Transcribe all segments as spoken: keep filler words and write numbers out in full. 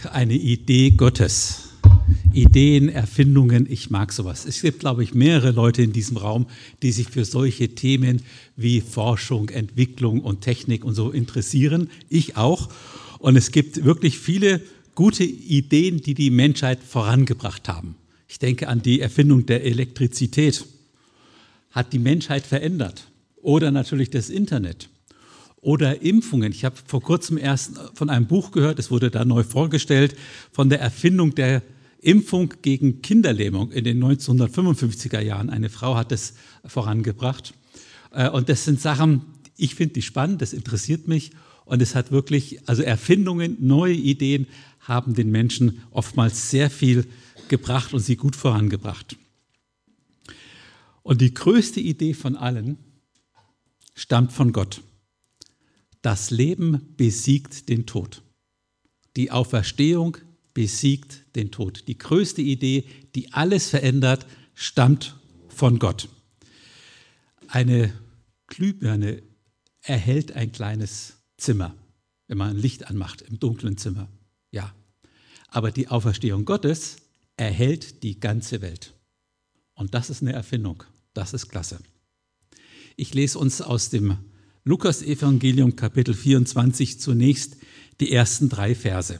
eine Idee Gottes. Ideen, Erfindungen, ich mag sowas. Es gibt, glaube ich, mehrere Leute in diesem Raum, die sich für solche Themen wie Forschung, Entwicklung und Technik und so interessieren. Ich auch. Und es gibt wirklich viele gute Ideen, die die Menschheit vorangebracht haben. Ich denke an die Erfindung der Elektrizität. Hat die Menschheit verändert. Oder natürlich das Internet. Oder Impfungen. Ich habe vor kurzem erst von einem Buch gehört, es wurde da neu vorgestellt, von der Erfindung der Impfung gegen Kinderlähmung in den neunzehnhundertfünfundfünfziger Jahren. Eine Frau hat das vorangebracht. Und das sind Sachen, ich finde die spannend, das interessiert mich. Und es hat wirklich, also Erfindungen, neue Ideen haben den Menschen oftmals sehr viel gebracht und sie gut vorangebracht. Und die größte Idee von allen stammt von Gott. Das Leben besiegt den Tod. Die Auferstehung besiegt den Tod. Die größte Idee, die alles verändert, stammt von Gott. Eine Glühbirne erhellt ein kleines Zimmer, wenn man ein Licht anmacht im dunklen Zimmer. Ja, aber die Auferstehung Gottes erhellt die ganze Welt. Und das ist eine Erfindung. Das ist klasse. Ich lese uns aus dem Lukas-Evangelium Kapitel vierundzwanzig zunächst die ersten drei Verse.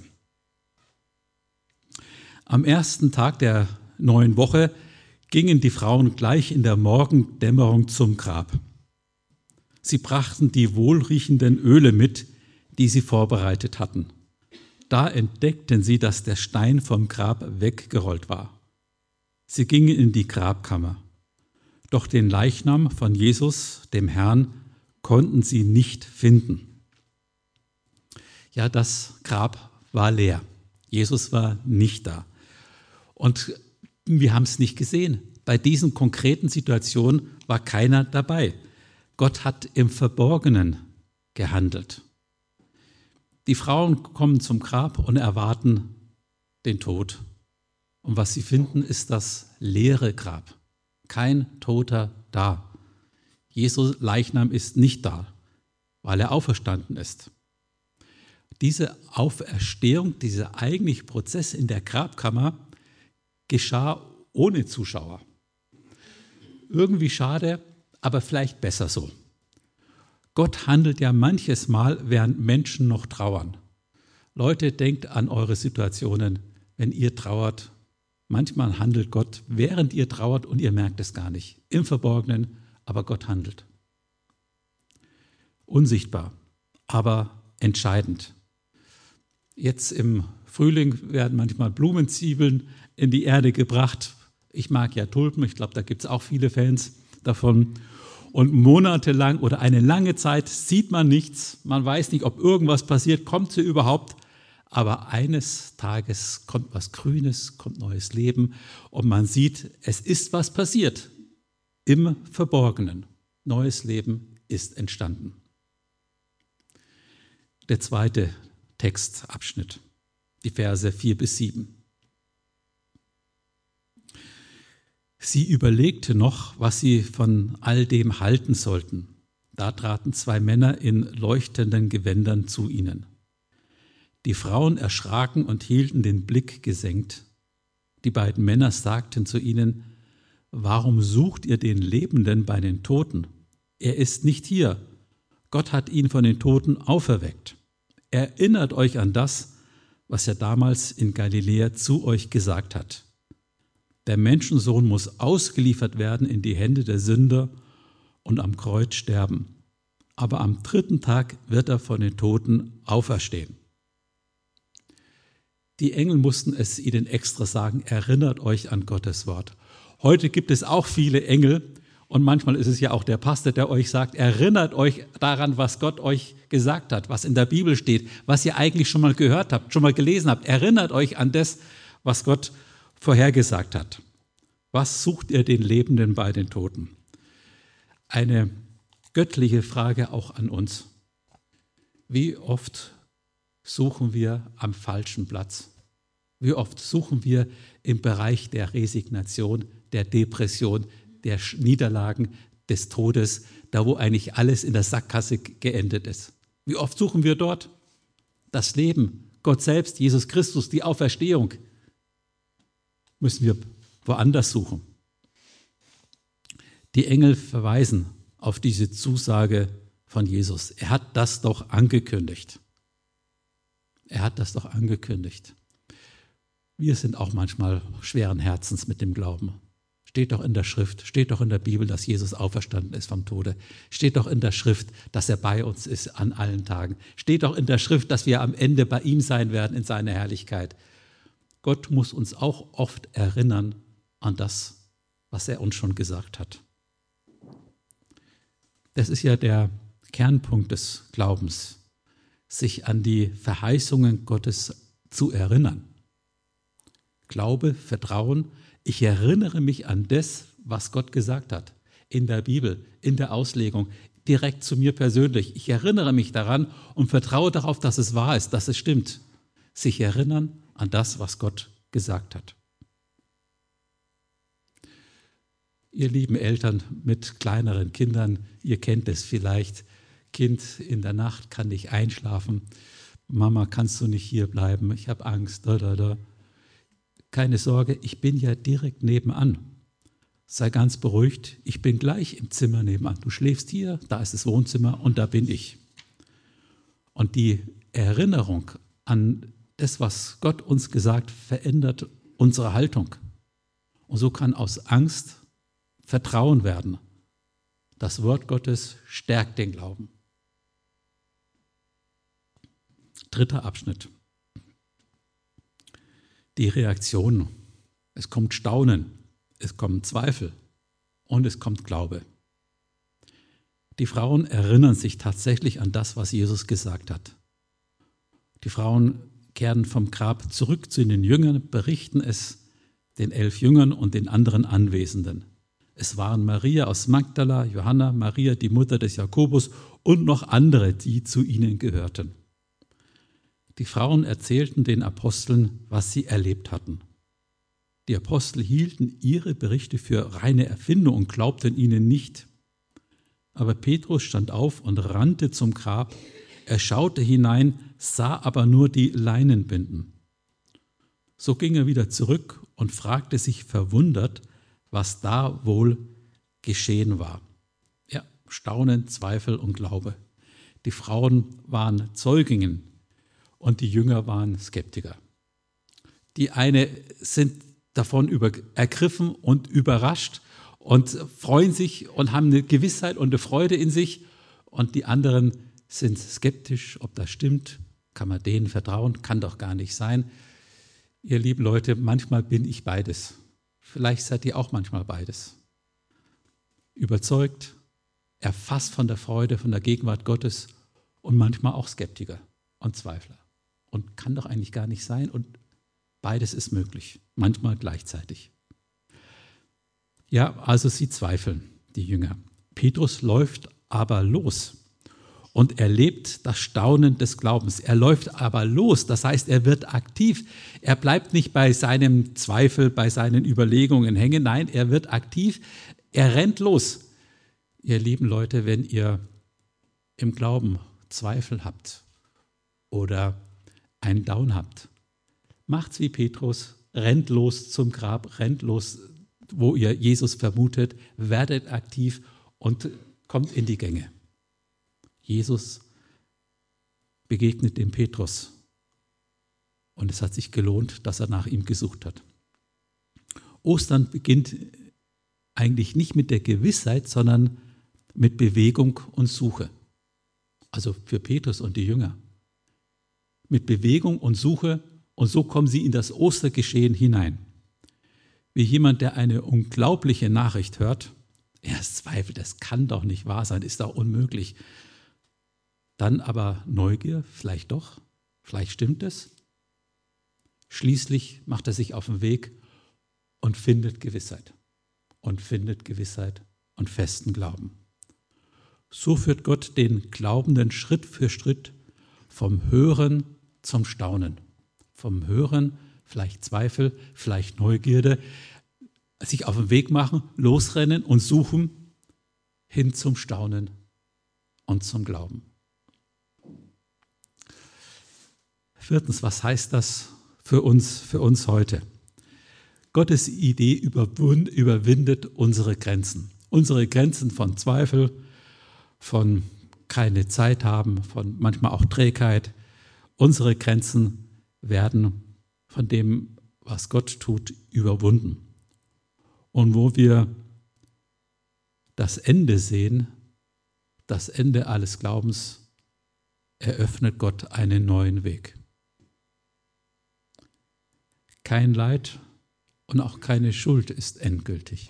Am ersten Tag der neuen Woche gingen die Frauen gleich in der Morgendämmerung zum Grab. Sie brachten die wohlriechenden Öle mit, die sie vorbereitet hatten. Da entdeckten sie, dass der Stein vom Grab weggerollt war. Sie gingen in die Grabkammer. Doch den Leichnam von Jesus, dem Herrn, konnten sie nicht finden. Ja, das Grab war leer. Jesus war nicht da. Und wir haben es nicht gesehen. Bei diesen konkreten Situationen war keiner dabei. Gott hat im Verborgenen gehandelt. Die Frauen kommen zum Grab und erwarten den Tod. Und was sie finden, ist das leere Grab. Kein Toter da. Jesu Leichnam ist nicht da, weil er auferstanden ist. Diese Auferstehung, dieser eigentliche Prozess in der Grabkammer geschah ohne Zuschauer. Irgendwie schade, aber vielleicht besser so. Gott handelt ja manches Mal, während Menschen noch trauern. Leute, denkt an eure Situationen, wenn ihr trauert. Manchmal handelt Gott, während ihr trauert und ihr merkt es gar nicht. Im Verborgenen, aber Gott handelt. Unsichtbar, aber entscheidend. Jetzt im Frühling werden manchmal Blumenzwiebeln in die Erde gebracht. Ich mag ja Tulpen, ich glaube, da gibt es auch viele Fans davon. Und monatelang oder eine lange Zeit sieht man nichts. Man weiß nicht, ob irgendwas passiert, kommt sie überhaupt. Aber eines Tages kommt was Grünes, kommt neues Leben und man sieht, es ist was passiert. Im Verborgenen. Neues Leben ist entstanden. Der zweite Textabschnitt, die Verse vier bis sieben. Sie überlegte noch, was sie von all dem halten sollten. Da traten zwei Männer in leuchtenden Gewändern zu ihnen. Die Frauen erschraken und hielten den Blick gesenkt. Die beiden Männer sagten zu ihnen: Warum sucht ihr den Lebenden bei den Toten? Er ist nicht hier. Gott hat ihn von den Toten auferweckt. Erinnert euch an das, was er damals in Galiläa zu euch gesagt hat. Der Menschensohn muss ausgeliefert werden in die Hände der Sünder und am Kreuz sterben. Aber am dritten Tag wird er von den Toten auferstehen. Die Engel mussten es ihnen extra sagen, erinnert euch an Gottes Wort. Heute gibt es auch viele Engel und manchmal ist es ja auch der Pastor, der euch sagt, erinnert euch daran, was Gott euch gesagt hat, was in der Bibel steht, was ihr eigentlich schon mal gehört habt, schon mal gelesen habt. Erinnert euch an das, was Gott vorhergesagt hat. Was sucht ihr den Lebenden bei den Toten? Eine göttliche Frage auch an uns. Wie oft suchen wir am falschen Platz? Wie oft suchen wir im Bereich der Resignation, der Depression, der Niederlagen, des Todes, da wo eigentlich alles in der Sackgasse geendet ist? Wie oft suchen wir dort? Das Leben Gott selbst, Jesus Christus, die Auferstehung, müssen wir woanders suchen. Die Engel verweisen auf diese Zusage von Jesus. Er hat das doch angekündigt. Er hat das doch angekündigt. Wir sind auch manchmal schweren Herzens mit dem Glauben. Steht doch in der Schrift, steht doch in der Bibel, dass Jesus auferstanden ist vom Tode. Steht doch in der Schrift, dass er bei uns ist an allen Tagen. Steht doch in der Schrift, dass wir am Ende bei ihm sein werden in seiner Herrlichkeit. Gott muss uns auch oft erinnern an das, was er uns schon gesagt hat. Das ist ja der Kernpunkt des Glaubens, sich an die Verheißungen Gottes zu erinnern. Glaube, Vertrauen, ich erinnere mich an das, was Gott gesagt hat, in der Bibel, in der Auslegung, direkt zu mir persönlich. Ich erinnere mich daran und vertraue darauf, dass es wahr ist, dass es stimmt. Sich erinnern an das, was Gott gesagt hat. Ihr lieben Eltern mit kleineren Kindern, ihr kennt es vielleicht. Kind in der Nacht kann nicht einschlafen. Mama, kannst du nicht hier bleiben? Ich habe Angst. Da, da, da. Keine Sorge, ich bin ja direkt nebenan. Sei ganz beruhigt, ich bin gleich im Zimmer nebenan. Du schläfst hier, da ist das Wohnzimmer und da bin ich. Und die Erinnerung an das, was Gott uns gesagt, verändert unsere Haltung. Und so kann aus Angst Vertrauen werden. Das Wort Gottes stärkt den Glauben. Dritter Abschnitt. Die Reaktion. Es kommt Staunen, es kommen Zweifel und es kommt Glaube. Die Frauen erinnern sich tatsächlich an das, was Jesus gesagt hat. Die Frauen kehren vom Grab zurück zu den Jüngern, berichten es den elf Jüngern und den anderen Anwesenden. Es waren Maria aus Magdala, Johanna, Maria, die Mutter des Jakobus und noch andere, die zu ihnen gehörten. Die Frauen erzählten den Aposteln, was sie erlebt hatten. Die Apostel hielten ihre Berichte für reine Erfindung und glaubten ihnen nicht. Aber Petrus stand auf und rannte zum Grab. Er schaute hinein, sah aber nur die Leinenbinden. So ging er wieder zurück und fragte sich verwundert, was da wohl geschehen war. Ja, Staunen, Zweifel und Glaube. Die Frauen waren Zeuginnen und die Jünger waren Skeptiker. Die eine sind davon über, ergriffen und überrascht und freuen sich und haben eine Gewissheit und eine Freude in sich. Und die anderen sind skeptisch, ob das stimmt. Kann man denen vertrauen? Kann doch gar nicht sein. Ihr lieben Leute, manchmal bin ich beides. Vielleicht seid ihr auch manchmal beides. Überzeugt, erfasst von der Freude, von der Gegenwart Gottes und manchmal auch Skeptiker und Zweifler. Und kann doch eigentlich gar nicht sein und beides ist möglich, manchmal gleichzeitig. Ja, also sie zweifeln, die Jünger. Petrus läuft aber los und erlebt das Staunen des Glaubens. Er läuft aber los, das heißt, er wird aktiv. Er bleibt nicht bei seinem Zweifel, bei seinen Überlegungen hängen. Nein, er wird aktiv, er rennt los. Ihr lieben Leute, wenn ihr im Glauben Zweifel habt oder einen Down habt, macht's wie Petrus, rennt los zum Grab, rennt los, wo ihr Jesus vermutet, werdet aktiv und kommt in die Gänge. Jesus begegnet dem Petrus und es hat sich gelohnt, dass er nach ihm gesucht hat. Ostern beginnt eigentlich nicht mit der Gewissheit, sondern mit Bewegung und Suche. Also für Petrus und die Jünger. Mit Bewegung und Suche und so kommen sie in das Ostergeschehen hinein. Wie jemand, der eine unglaubliche Nachricht hört, er zweifelt, das kann doch nicht wahr sein, ist doch unmöglich. Dann aber Neugier, vielleicht doch, vielleicht stimmt es. Schließlich macht er sich auf den Weg und findet Gewissheit. Und findet Gewissheit und festen Glauben. So führt Gott den Glaubenden Schritt für Schritt vom Hören zum Staunen. Vom Hören, vielleicht Zweifel, vielleicht Neugierde, sich auf den Weg machen, losrennen und suchen, hin zum Staunen und zum Glauben. Viertens, was heißt das für uns, für uns heute? Gottes Idee überwund, überwindet unsere Grenzen. Unsere Grenzen von Zweifel, von keine Zeit haben, von manchmal auch Trägheit. Unsere Grenzen werden von dem, was Gott tut, überwunden. Und wo wir das Ende sehen, das Ende alles Glaubens, eröffnet Gott einen neuen Weg. Kein Leid und auch keine Schuld ist endgültig.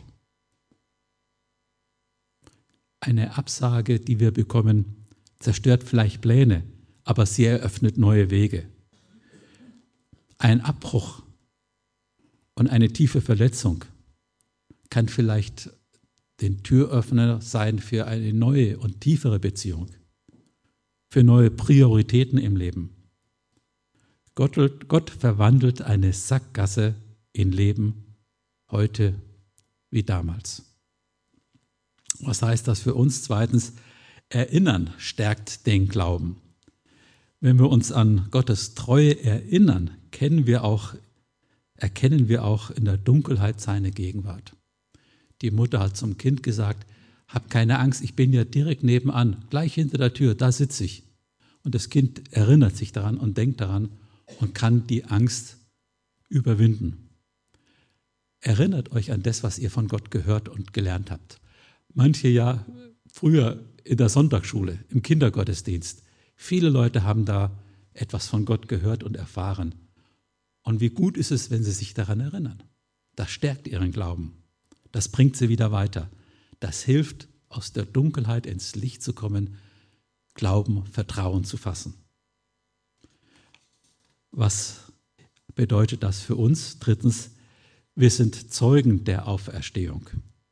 Eine Absage, die wir bekommen, zerstört vielleicht Pläne, aber sie eröffnet neue Wege. Ein Abbruch und eine tiefe Verletzung kann vielleicht den Türöffner sein für eine neue und tiefere Beziehung, für neue Prioritäten im Leben. Gott, Gott verwandelt eine Sackgasse in Leben, heute wie damals. Was heißt das für uns? Zweitens, Erinnern stärkt den Glauben. Wenn wir uns an Gottes Treue erinnern, kennen wir auch, erkennen wir auch in der Dunkelheit seine Gegenwart. Die Mutter hat zum Kind gesagt, hab keine Angst, ich bin ja direkt nebenan, gleich hinter der Tür, da sitze ich. Und das Kind erinnert sich daran und denkt daran und kann die Angst überwinden. Erinnert euch an das, was ihr von Gott gehört und gelernt habt. Manche ja früher in der Sonntagsschule, im Kindergottesdienst. Viele Leute haben da etwas von Gott gehört und erfahren. Und wie gut ist es, wenn sie sich daran erinnern. Das stärkt ihren Glauben. Das bringt sie wieder weiter. Das hilft, aus der Dunkelheit ins Licht zu kommen, Glauben, Vertrauen zu fassen. Was bedeutet das für uns? Drittens, wir sind Zeugen der Auferstehung.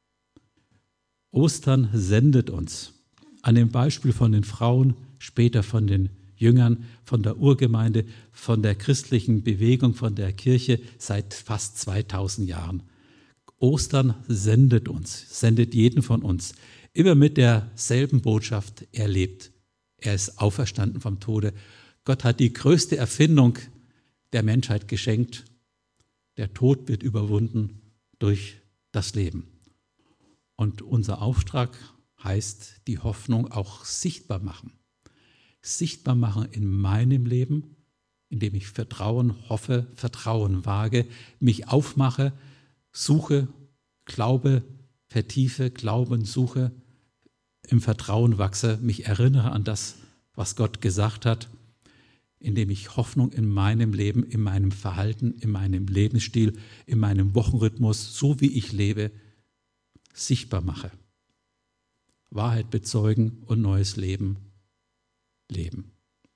Ostern sendet uns an dem Beispiel von den Frauen, später von den Jüngern, von der Urgemeinde, von der christlichen Bewegung, von der Kirche seit fast zweitausend Jahren. Ostern sendet uns, sendet jeden von uns, immer mit derselben Botschaft, er lebt. Er ist auferstanden vom Tode. Gott hat die größte Erfindung der Menschheit geschenkt. Der Tod wird überwunden durch das Leben. Und unser Auftrag heißt, die Hoffnung auch sichtbar machen. Sichtbar machen in meinem Leben, indem ich Vertrauen hoffe, Vertrauen wage, mich aufmache, suche, glaube, vertiefe, Glauben suche, im Vertrauen wachse, mich erinnere an das, was Gott gesagt hat, indem ich Hoffnung in meinem Leben, in meinem Verhalten, in meinem Lebensstil, in meinem Wochenrhythmus, so wie ich lebe, sichtbar mache. Wahrheit bezeugen und neues Leben leben.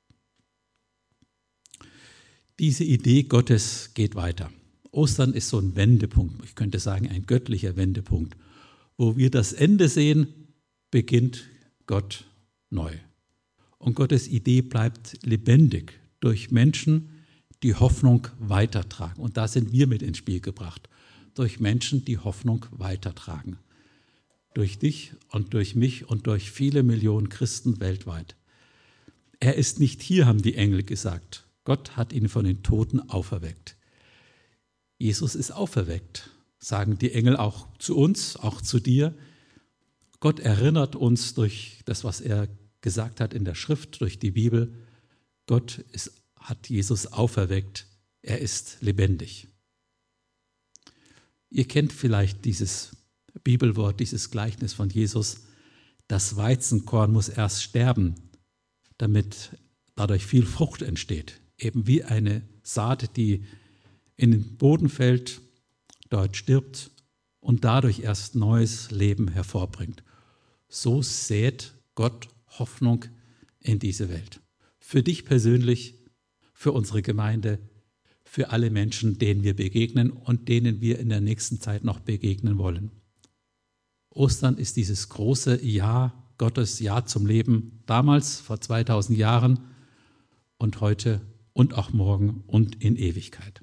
Diese Idee Gottes geht weiter. Ostern ist so ein Wendepunkt, ich könnte sagen ein göttlicher Wendepunkt. Wo wir das Ende sehen, beginnt Gott neu. Und Gottes Idee bleibt lebendig durch Menschen, die Hoffnung weitertragen. Und da sind wir mit ins Spiel gebracht. Durch Menschen, die Hoffnung weitertragen. Durch dich und durch mich und durch viele Millionen Christen weltweit. Er ist nicht hier, haben die Engel gesagt. Gott hat ihn von den Toten auferweckt. Jesus ist auferweckt, sagen die Engel auch zu uns, auch zu dir. Gott erinnert uns durch das, was er gesagt hat in der Schrift, durch die Bibel. Gott ist, hat Jesus auferweckt. Er ist lebendig. Ihr kennt vielleicht dieses Bibelwort, dieses Gleichnis von Jesus. Das Weizenkorn muss erst sterben, damit dadurch viel Frucht entsteht. Eben wie eine Saat, die in den Boden fällt, dort stirbt und dadurch erst neues Leben hervorbringt. So sät Gott Hoffnung in diese Welt. Für dich persönlich, für unsere Gemeinde, für alle Menschen, denen wir begegnen und denen wir in der nächsten Zeit noch begegnen wollen. Ostern ist dieses große Ja Gottes, Ja zum Leben, damals vor zweitausend Jahren und heute und auch morgen und in Ewigkeit.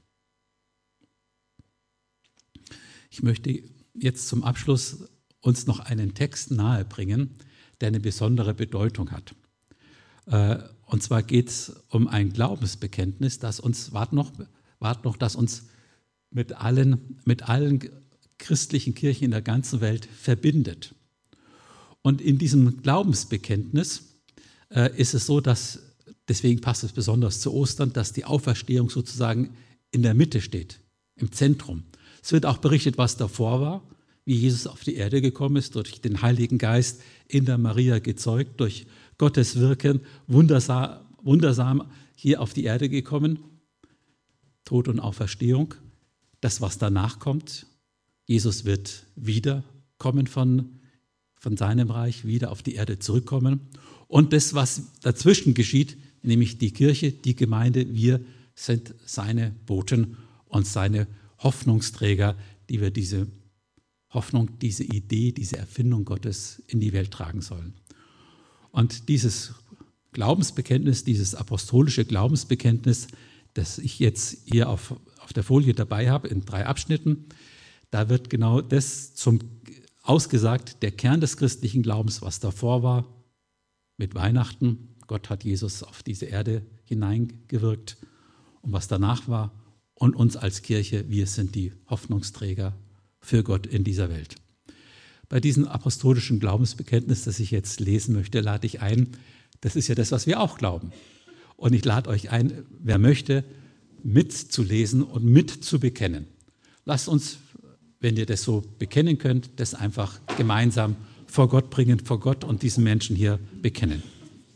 Ich möchte jetzt zum Abschluss uns noch einen Text nahebringen, der eine besondere Bedeutung hat. und zwar geht es um ein Glaubensbekenntnis, das uns, wart noch, wart noch, das uns mit allen, mit allen christlichen Kirchen in der ganzen Welt verbindet. Und in diesem Glaubensbekenntnis äh, ist es so, dass, deswegen passt es besonders zu Ostern, dass die Auferstehung sozusagen in der Mitte steht, im Zentrum. Es wird auch berichtet, was davor war, wie Jesus auf die Erde gekommen ist, durch den Heiligen Geist in der Maria gezeugt, durch Gottes Wirken, wundersam, wundersam hier auf die Erde gekommen, Tod und Auferstehung. Das, was danach kommt, Jesus wird wiederkommen von, von seinem Reich, wieder auf die Erde zurückkommen. Und das, was dazwischen geschieht, nämlich die Kirche, die Gemeinde, wir sind seine Boten und seine Hoffnungsträger, die wir diese Hoffnung, diese Idee, diese Erfindung Gottes in die Welt tragen sollen. Und dieses Glaubensbekenntnis, dieses apostolische Glaubensbekenntnis, das ich jetzt hier auf, auf der Folie dabei habe, in drei Abschnitten, da wird genau das zum ausgesagt, der Kern des christlichen Glaubens, was davor war, mit Weihnachten. Gott hat Jesus auf diese Erde hineingewirkt und was danach war. Und uns als Kirche, wir sind die Hoffnungsträger für Gott in dieser Welt. Bei diesem apostolischen Glaubensbekenntnis, das ich jetzt lesen möchte, lade ich ein, das ist ja das, was wir auch glauben. Und ich lade euch ein, wer möchte, mitzulesen und mitzubekennen. Lasst uns, wenn ihr das so bekennen könnt, das einfach gemeinsam vor Gott bringen, vor Gott und diesen Menschen hier bekennen.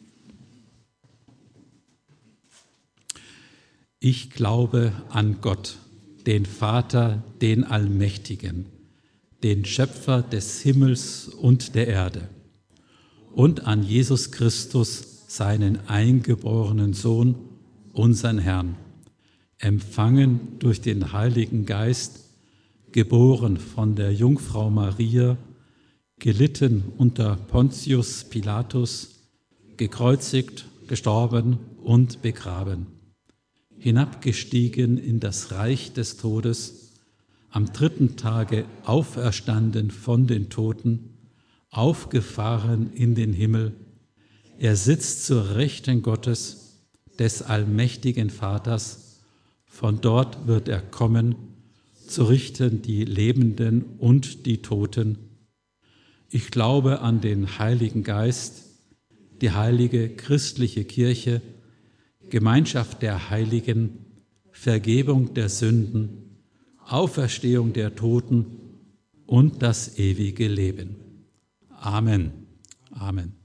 Ich glaube an Gott, den Vater, den Allmächtigen, den Schöpfer des Himmels und der Erde, und an Jesus Christus, seinen eingeborenen Sohn, unseren Herrn, empfangen durch den Heiligen Geist, geboren von der Jungfrau Maria, gelitten unter Pontius Pilatus, gekreuzigt, gestorben und begraben, hinabgestiegen in das Reich des Todes, am dritten Tage auferstanden von den Toten, aufgefahren in den Himmel. Er sitzt zur Rechten Gottes, des allmächtigen Vaters. Von dort wird er kommen, zu richten die Lebenden und die Toten. Ich glaube an den Heiligen Geist, die heilige christliche Kirche, Gemeinschaft der Heiligen, Vergebung der Sünden, Auferstehung der Toten und das ewige Leben. Amen. Amen.